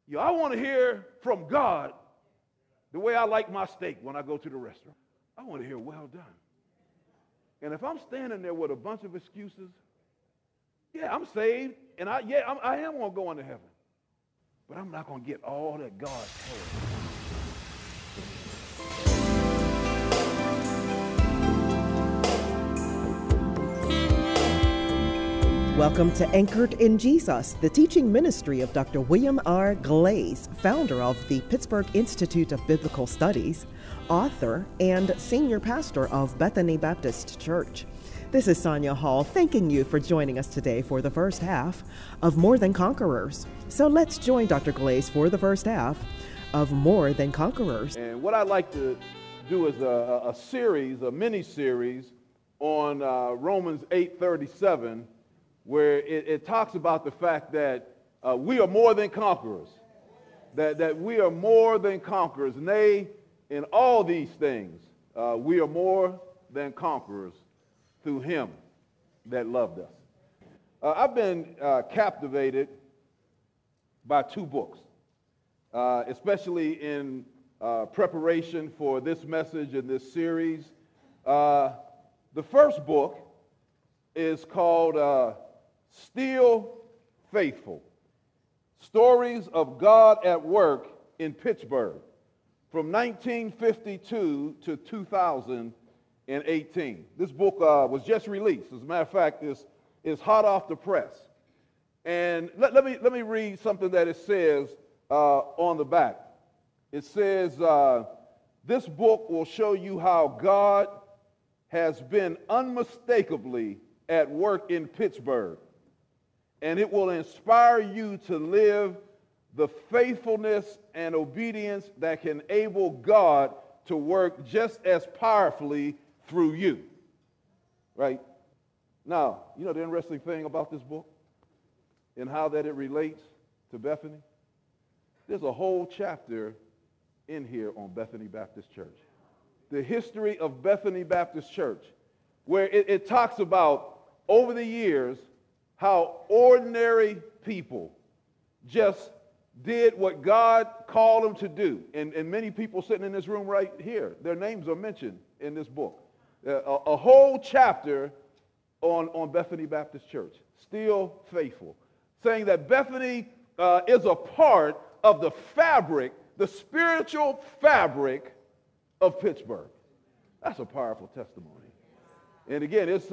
I want to hear from God the way I like my steak when I go to the restaurant. I want to hear well done. And if I'm standing there with a bunch of excuses, yeah, I'm saved, and I am going to go into heaven. But I'm not going to get all that God told me. Welcome to Anchored in Jesus, the teaching ministry of Dr. William R. Glaze, founder of the Pittsburgh Institute of Biblical Studies, author, and senior pastor of Bethany Baptist Church. This is Sonia Hall, thanking you for joining us today for the first half of More Than Conquerors. So let's join Dr. Glaze for the first half of More Than Conquerors. And what I'd like to do is a mini-series on Romans 8:37, where it talks about the fact that we are more than conquerors, that we are more than conquerors. Nay, in all these things, we are more than conquerors through him that loved us. I've been captivated by two books, especially in preparation for this message and this series. The first book is called Still Faithful, Stories of God at Work in Pittsburgh, from 1952 to 2018. This book was just released. As a matter of fact, it's hot off the press. And let me read something that it says on the back. It says, this book will show you how God has been unmistakably at work in Pittsburgh, and it will inspire you to live the faithfulness and obedience that can enable God to work just as powerfully through you. Right? Now, the interesting thing about this book and how that it relates to Bethany? There's a whole chapter in here on Bethany Baptist Church. The history of Bethany Baptist Church, where it talks about over the years how ordinary people just did what God called them to do. And many people sitting in this room right here, their names are mentioned in this book. A whole chapter on Bethany Baptist Church, Still Faithful, saying that Bethany is a part of the fabric, the spiritual fabric of Pittsburgh. That's a powerful testimony. And again, it's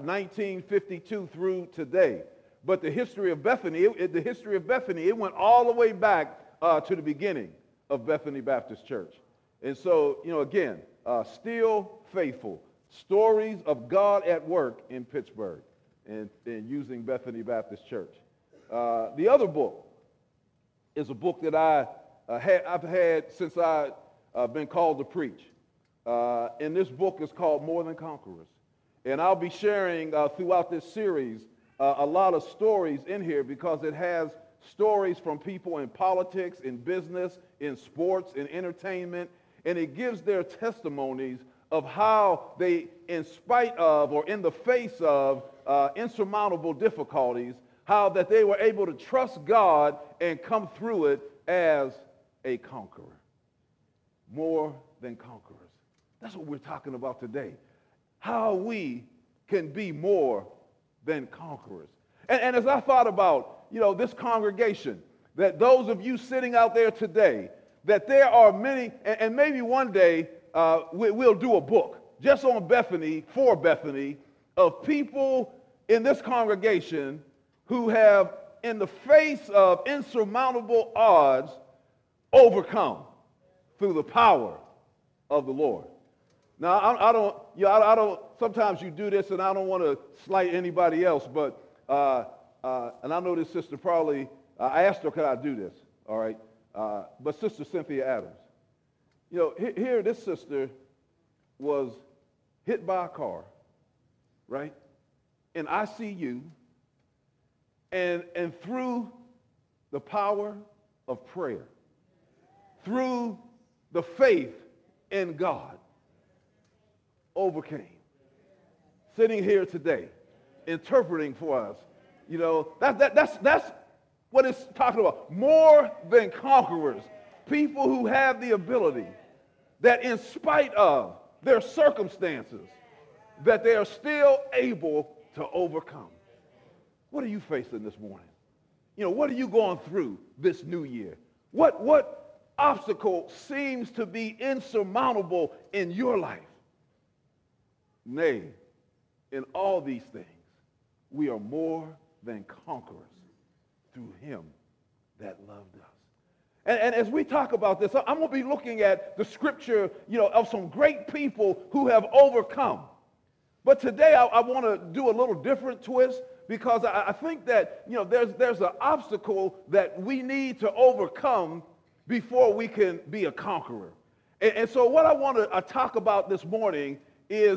1952 through today. But the history of Bethany, it went all the way back to the beginning of Bethany Baptist Church. And so, again, Still Faithful, Stories of God at Work in Pittsburgh, and using Bethany Baptist Church. The other book is a book that I've had since I've been called to preach. And this book is called More Than Conquerors. And I'll be sharing throughout this series a lot of stories in here, because it has stories from people in politics, in business, in sports, in entertainment, and it gives their testimonies of how they, in spite of or in the face of insurmountable difficulties, how that they were able to trust God and come through it as a conqueror. More than conquerors. That's what we're talking about today. How we can be more than conquerors. And as I thought about, this congregation, that those of you sitting out there today, that there are many, and maybe one day we'll do a book just on Bethany, for Bethany, of people in this congregation who have, in the face of insurmountable odds, overcome through the power of the Lord. Now, I don't. Sometimes you do this, and I don't want to slight anybody else, but and I know this sister probably. I asked her, "Could I do this?" All right, but Sister Cynthia Adams. Here this sister was hit by a car, right, in ICU, and through the power of prayer, through the faith in God, overcame. Sitting here today, interpreting for us. That's what it's talking about. More than conquerors. People who have the ability that in spite of their circumstances, that they are still able to overcome. What are you facing this morning? What are you going through this new year? What obstacle seems to be insurmountable in your life? Nay, in all these things, we are more than conquerors through him that loved us. And as we talk about this, I'm going to be looking at the scripture, of some great people who have overcome. But today I want to do a little different twist, because I think that, there's an obstacle that we need to overcome before we can be a conqueror. And so what I want to talk about this morning is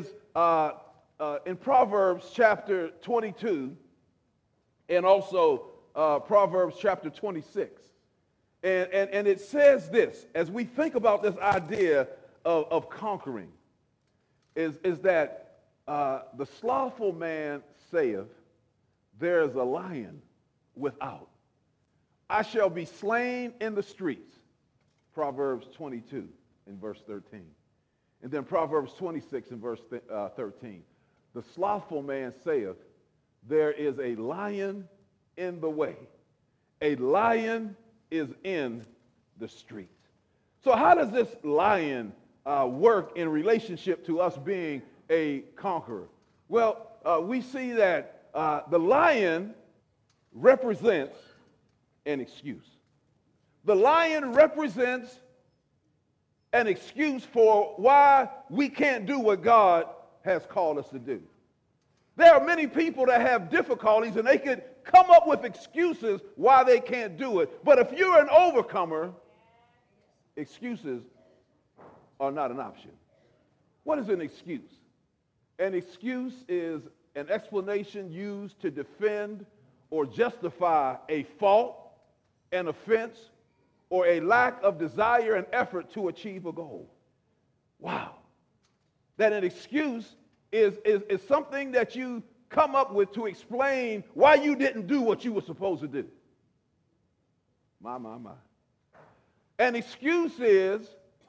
in Proverbs chapter 22 and also Proverbs chapter 26. And it says this, as we think about this idea of conquering, is that the slothful man saith, there is a lion without. I shall be slain in the streets. Proverbs 22 in verse 13. And then Proverbs 26 in verse 13. The slothful man saith, there is a lion in the way. A lion is in the street. So how does this lion work in relationship to us being a conqueror? Well, we see that the lion represents an excuse. The lion represents an excuse for why we can't do what God has called us to do. There are many people that have difficulties and they could come up with excuses why they can't do it. But if you're an overcomer, excuses are not an option. What is an excuse? An excuse is an explanation used to defend or justify a fault, an offense, or a lack of desire and effort to achieve a goal. Wow. That an excuse is something that you come up with to explain why you didn't do what you were supposed to do. My. An excuse is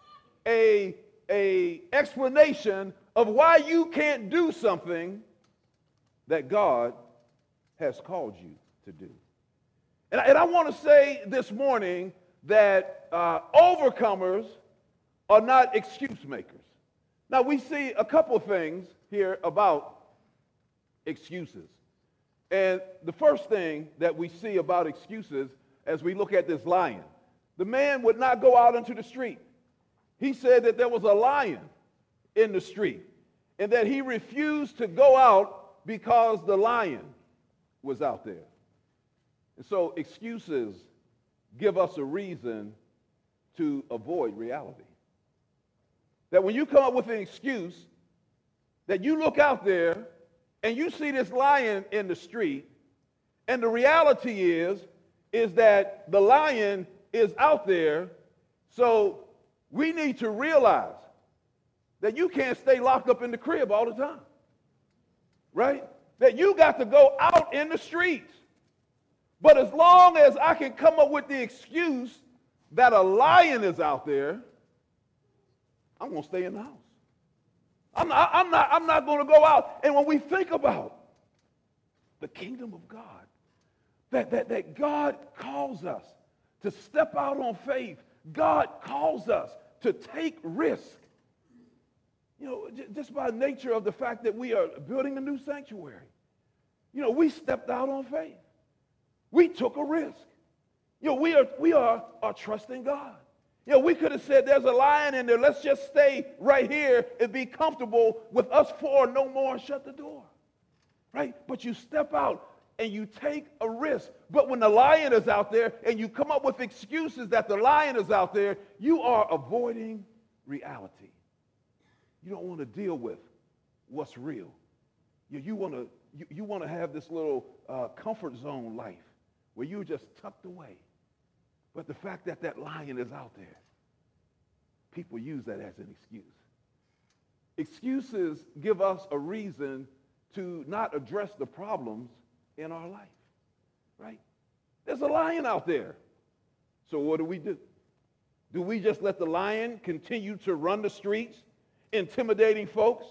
a explanation of why you can't do something that God has called you to do. And I want to say this morning that overcomers are not excuse makers. Now, we see a couple of things here about excuses. And the first thing that we see about excuses as we look at this lion, the man would not go out into the street. He said that there was a lion in the street and that he refused to go out because the lion was out there. And so excuses give us a reason to avoid reality. That when you come up with an excuse, that you look out there and you see this lion in the street, and the reality is that the lion is out there, so we need to realize that you can't stay locked up in the crib all the time, right? That you got to go out in the streets. But as long as I can come up with the excuse that a lion is out there, I'm going to stay in the house. I'm not going to go out. And when we think about the kingdom of God, that God calls us to step out on faith. God calls us to take risk. Just by nature of the fact that we are building a new sanctuary. We stepped out on faith. We took a risk. We are trusting God. We could have said there's a lion in there. Let's just stay right here and be comfortable with us four, no more, and shut the door. Right? But you step out and you take a risk. But when the lion is out there and you come up with excuses that the lion is out there, you are avoiding reality. You don't want to deal with what's real. You want to have this little comfort zone life where you're just tucked away. But the fact that that lion is out there, people use that as an excuse. Excuses give us a reason to not address the problems in our life, right? There's a lion out there. So what do? Do we just let the lion continue to run the streets, intimidating folks?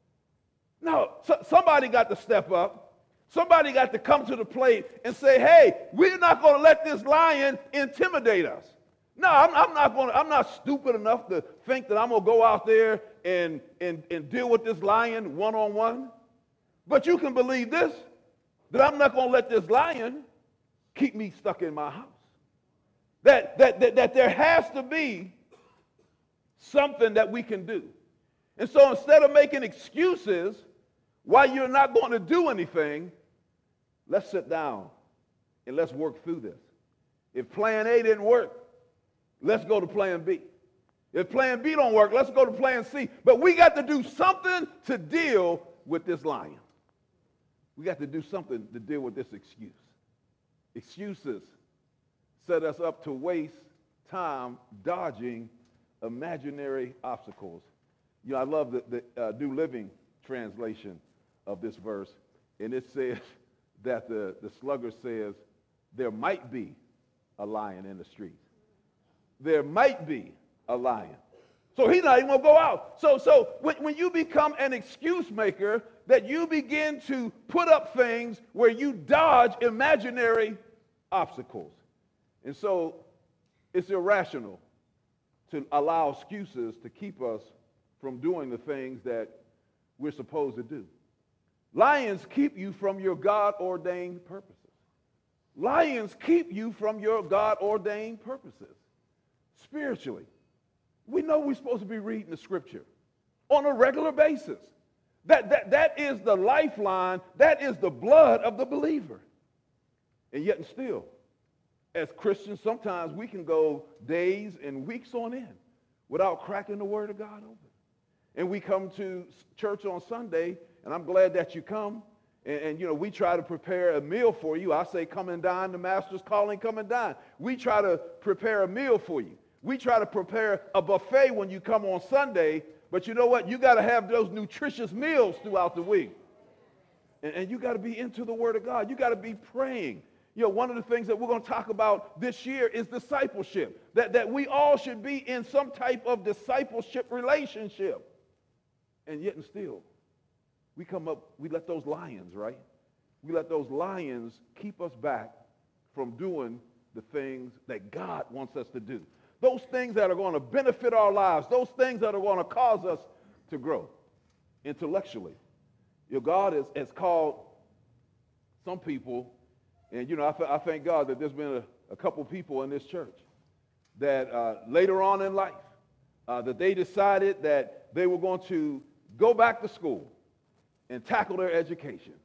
No, somebody got to step up. Somebody got to come to the plate and say, hey, we're not going to let this lion intimidate us. No, I'm not stupid enough to think that I'm going to go out there and deal with this lion one-on-one. But you can believe this, that I'm not going to let this lion keep me stuck in my house. That there has to be something that we can do. And so instead of making excuses why you're not going to do anything, let's sit down and let's work through this. If plan A didn't work, let's go to plan B. If plan B don't work, let's go to plan C. But we got to do something to deal with this lion. We got to do something to deal with this excuse. Excuses set us up to waste time dodging imaginary obstacles. You know, I love the New Living Translation of this verse, and it says that the sluggard says, there might be a lion in the streets. There might be a lion. So he's not even going to go out. So when you become an excuse maker, that you begin to put up things where you dodge imaginary obstacles. And so it's irrational to allow excuses to keep us from doing the things that we're supposed to do. Lions keep you from your God-ordained purposes. Lions keep you from your God-ordained purposes. Spiritually, we know we're supposed to be reading the scripture on a regular basis. That is the lifeline. That is the blood of the believer. And yet and still, as Christians, sometimes we can go days and weeks on end without cracking the Word of God open. And we come to church on Sunday, and I'm glad that you come. And you know, we try to prepare a meal for you. I say, come and dine. The Master's calling, come and dine. We try to prepare a meal for you. We try to prepare a buffet when you come on Sunday. But you know what? You got to have those nutritious meals throughout the week. And you got to be into the Word of God. You got to be praying. You know, one of the things that we're going to talk about this year is discipleship. That we all should be in some type of discipleship relationship. And yet and still, we let those lions, right? We let those lions keep us back from doing the things that God wants us to do. Those things that are going to benefit our lives. Those things that are going to cause us to grow intellectually. You know, God has called some people, and you know, I thank God that there's been a couple people in this church that later on in life, that they decided that they were going to go back to school and tackle their education.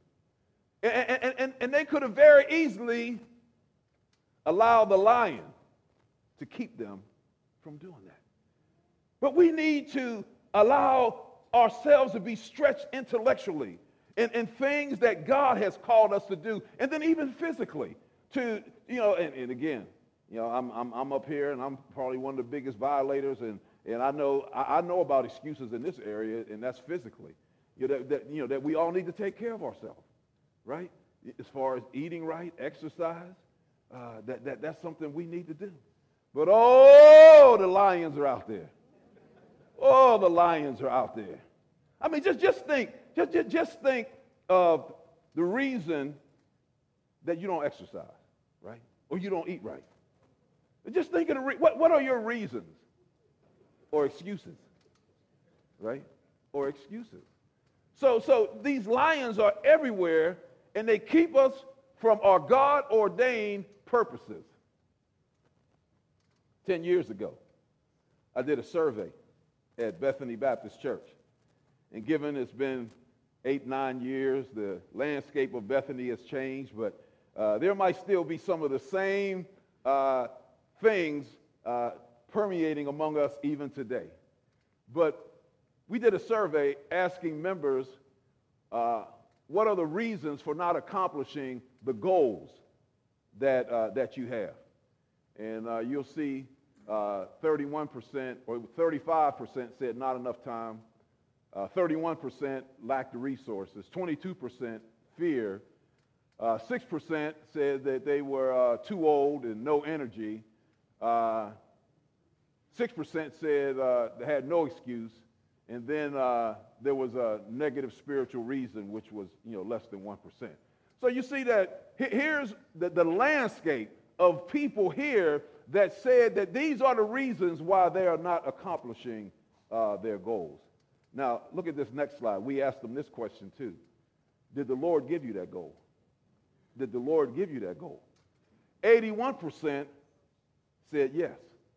And they could have very easily allowed the lion to keep them from doing that. But we need to allow ourselves to be stretched intellectually in things that God has called us to do, and then even physically to, you know, and again, you know, I'm up here and I'm probably one of the biggest violators, and I know about excuses in this area, and that's physically. You know, that we all need to take care of ourselves, right? As far as eating right, exercise, that's something we need to do. But oh, the lions are out there. Oh, the lions are out there. I mean, just think of the reason that you don't exercise, right? Or you don't eat right. Just think of what are your reasons or excuses, right? Or excuses. So these lions are everywhere, and they keep us from our God-ordained purposes. 10 years ago, I did a survey at Bethany Baptist Church. And given it's been 8-9 years, the landscape of Bethany has changed, but there might still be some of the same things permeating among us even today. But we did a survey asking members what are the reasons for not accomplishing the goals that you have. And you'll see 31% or 35% said not enough time, 31% lacked the resources, 22% fear, 6% said that they were too old and no energy. 6% said they had no excuse. And then there was a negative spiritual reason, which was, less than 1%. So you see that here's the landscape of people here that said that these are the reasons why they are not accomplishing their goals. Now, look at this next slide. We asked them this question too. Did the Lord give you that goal? Did the Lord give you that goal? 81% said yes.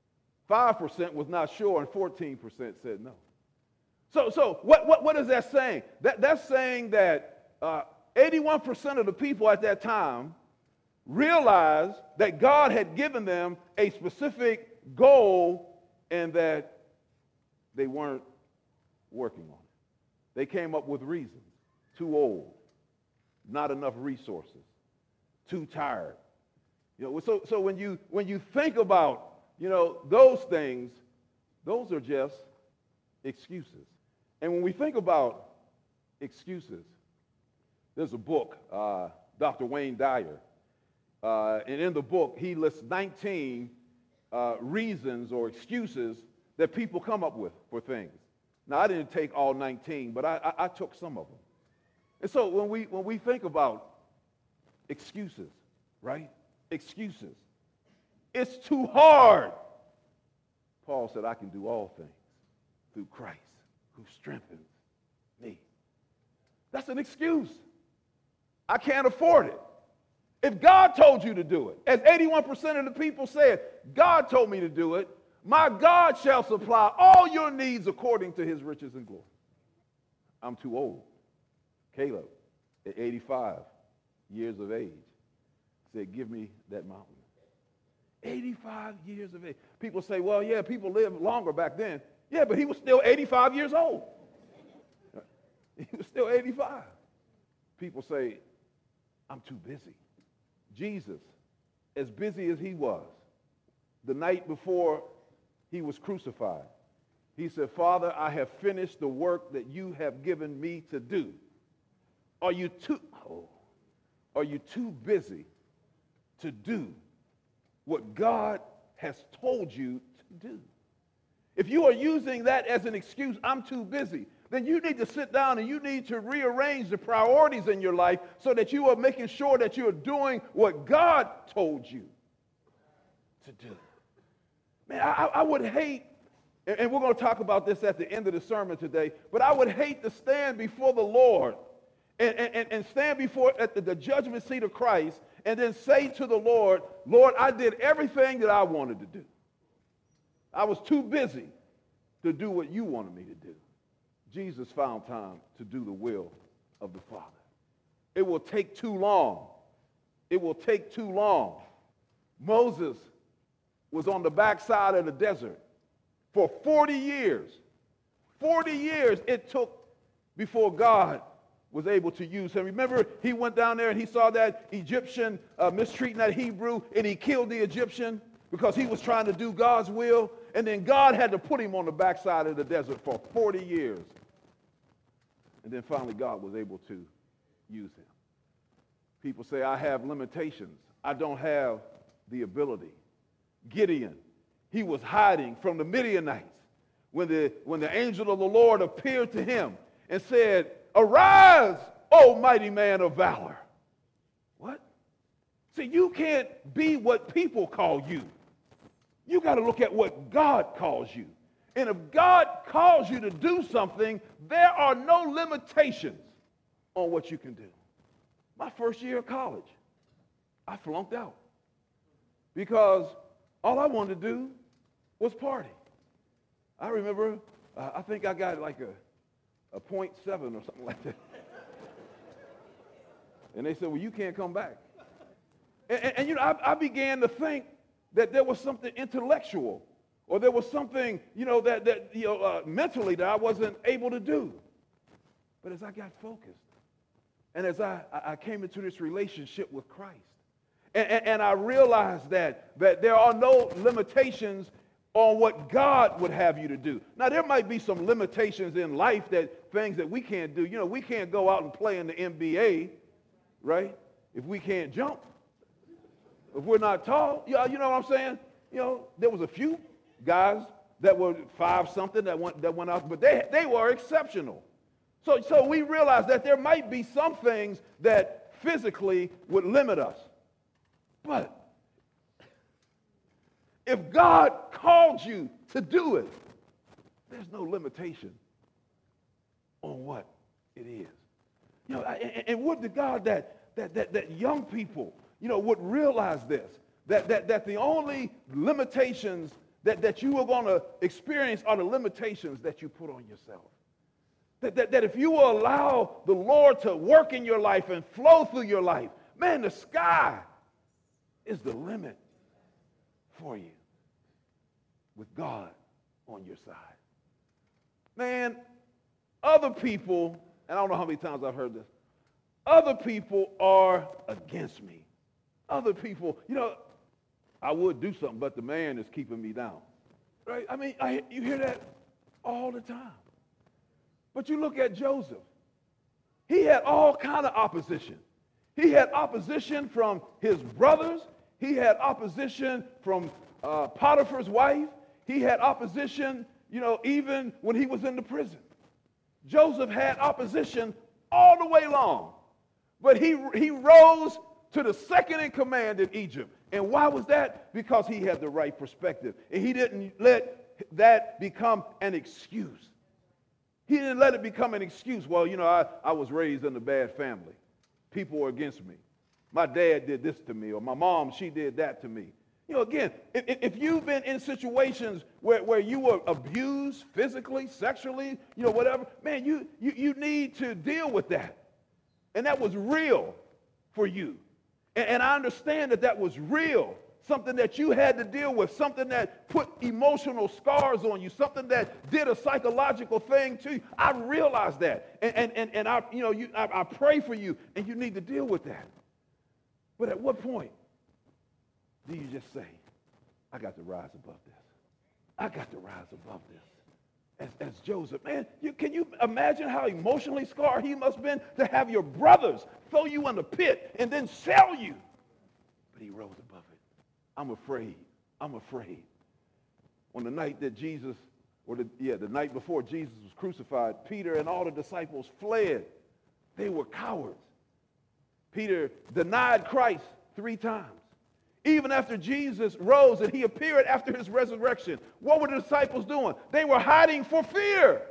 5% was not sure, and 14% said no. So what is that saying? That's saying that 81% of the people at that time realized that God had given them a specific goal and that they weren't working on it. They came up with reasons. Too old, not enough resources, too tired. So when you think about, those things, those are just excuses. And when we think about excuses, there's a book, Dr. Wayne Dyer, and in the book, he lists 19 reasons or excuses that people come up with for things. Now, I didn't take all 19, but I took some of them. And so when we think about excuses, right? Excuses. It's too hard. Paul said, I can do all things through Christ who strengthens me. That's an excuse. I can't afford it. If God told you to do it, as 81% of the people said, God told me to do it, my God shall supply all your needs according to his riches and glory. I'm too old. Caleb, at 85 years of age, said, give me that mountain. 85 years of age. People say, well, yeah, people lived longer back then. Yeah, but he was still 85 years old. He was still 85. People say, I'm too busy. Jesus, as busy as he was, the night before he was crucified, he said, Father, I have finished the work that you have given me to do. Are you too busy to do what God has told you to do? If you are using that as an excuse, I'm too busy, then you need to sit down and you need to rearrange the priorities in your life so that you are making sure that you are doing what God told you to do. Man, I would hate, and we're going to talk about this at the end of the sermon today, but I would hate to stand before the Lord and stand before at the judgment seat of Christ and then say to the Lord, Lord, I did everything that I wanted to do. I was too busy to do what you wanted me to do. Jesus found time to do the will of the Father. It will take too long. It will take too long. Moses was on the backside of the desert for 40 years. 40 years it took before God was able to use him. Remember, he went down there and he saw that Egyptian mistreating that Hebrew, and he killed the Egyptian because he was trying to do God's will. And then God had to put him on the backside of the desert for 40 years. And then finally God was able to use him. People say, I have limitations. I don't have the ability. Gideon, he was hiding from the Midianites when the angel of the Lord appeared to him and said, arise, O mighty man of valor. What? See, you can't be what people call you. You got to look at what God calls you. And if God calls you to do something, there are no limitations on what you can do. My first year of college, I flunked out because all I wanted to do was party. I remember, I think I got like a 0.7 or something like that. And they said, well, you can't come back. And I began to think that there was something intellectual or there was something, mentally that I wasn't able to do. But as I got focused and as I came into this relationship with Christ, and I realized that there are no limitations on what God would have you to do. Now, there might be some limitations in life, that things that we can't do. We can't go out and play in the NBA, right? if we can't jump, if we're not tall, you know what I'm saying? You know, there was a few guys that were 5-something that went out, but they were exceptional. So we realized that there might be some things that physically would limit us. But if God called you to do it, there's no limitation on what it is. You know, and would to God that young people, you know, would realize this, that the only limitations that you are going to experience are the limitations that you put on yourself. That if you will allow the Lord to work in your life and flow through your life, man, the sky is the limit for you with God on your side. Man, other people, and I don't know how many times I've heard this, other people are against me. Other people, you know, I would do something, but the man is keeping me down. Right? I mean, you hear that all the time. But you look at Joseph. He had all kind of opposition. He had opposition from his brothers. He had opposition from Potiphar's wife. He had opposition, you know, even when he was in the prison. Joseph had opposition all the way long. But he rose to the second in command in Egypt. And why was that? Because he had the right perspective. And he didn't let that become an excuse. He didn't let it become an excuse. Well, you know, I was raised in a bad family. People were against me. My dad did this to me, or my mom, she did that to me. You know, again, if you've been in situations where you were abused physically, sexually, you know, whatever, man, you need to deal with that. And that was real for you. And I understand that was real, something that you had to deal with, something that put emotional scars on you, something that did a psychological thing to you. I realize that. And I, you know, I pray for you, and you need to deal with that. But at what point do you just say, I got to rise above this? I got to rise above this. As Joseph, man, can you imagine how emotionally scarred he must have been to have your brothers throw you in the pit and then sell you? But he rose above it. I'm afraid. On the night that Jesus, the night before Jesus was crucified, Peter and all the disciples fled. They were cowards. Peter denied Christ 3 times. Even after Jesus rose and he appeared after his resurrection, what were the disciples doing? They were hiding for fear.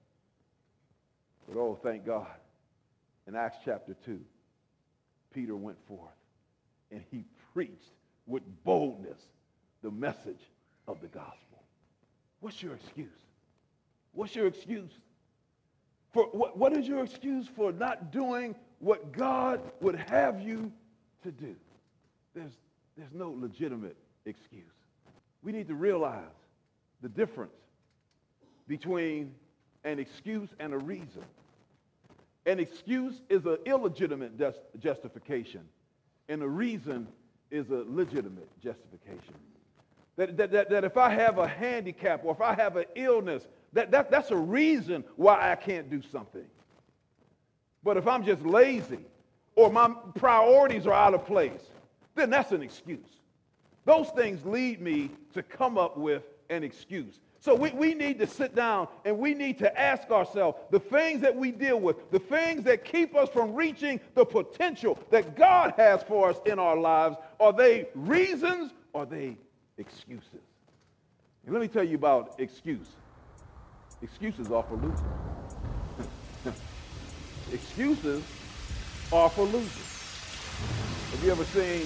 But oh, thank God. In Acts chapter 2, Peter went forth and he preached with boldness the message of the gospel. What's your excuse? What's your excuse? For what is your excuse for not doing what God would have you to do? There's no legitimate excuse. We need to realize the difference between an excuse and a reason. An excuse is an illegitimate justification, and a reason is a legitimate justification. That if I have a handicap or if I have an illness, that's a reason why I can't do something. But if I'm just lazy or my priorities are out of place, then that's an excuse. Those things lead me to come up with an excuse. So we need to sit down and we need to ask ourselves the things that we deal with, the things that keep us from reaching the potential that God has for us in our lives, are they reasons or are they excuses? And let me tell you about excuse. Excuses are for losers. Excuses are for losers. Have you ever seen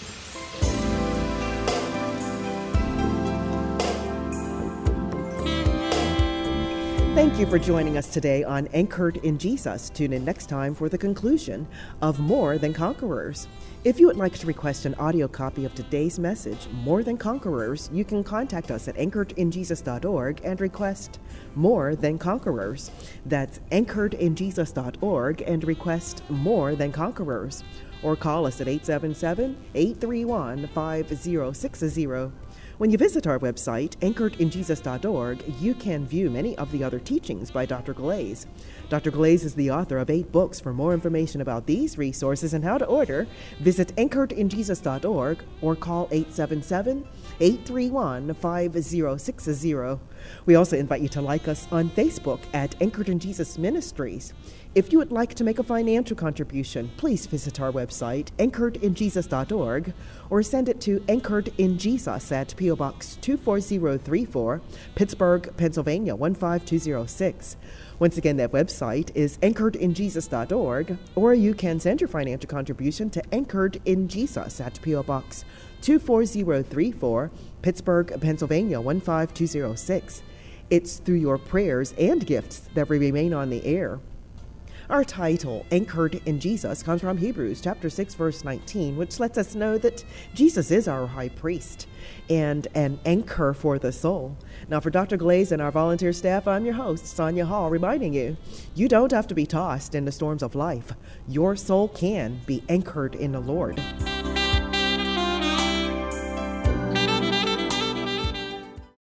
Thank you for joining us today on Anchored in Jesus. Tune in next time for the conclusion of More Than Conquerors. If you would like to request an audio copy of today's message, More Than Conquerors, you can contact us at anchoredinjesus.org and request More Than Conquerors. That's anchoredinjesus.org and request More Than Conquerors. Or call us at 877-831-5060. When you visit our website, anchoredinjesus.org, you can view many of the other teachings by Dr. Glaze. Dr. Glaze is the author of 8 books. For more information about these resources and how to order, visit anchoredinjesus.org or call 877-831-5060. We also invite you to like us on Facebook at Anchored in Jesus Ministries. If you would like to make a financial contribution, please visit our website, anchoredinjesus.org, or send it to Anchored in Jesus at P.O. Box 24034, Pittsburgh, Pennsylvania 15206. Once again, that website is anchoredinjesus.org, or you can send your financial contribution to Anchored in Jesus at P.O. Box 24034, Pittsburgh, Pennsylvania 15206. It's through your prayers and gifts that we remain on the air. Our title, Anchored in Jesus, comes from Hebrews chapter 6, verse 19, which lets us know that Jesus is our high priest and an anchor for the soul. Now, for Dr. Glaze and our volunteer staff, I'm your host, Sonia Hall, reminding you, you don't have to be tossed in the storms of life. Your soul can be anchored in the Lord.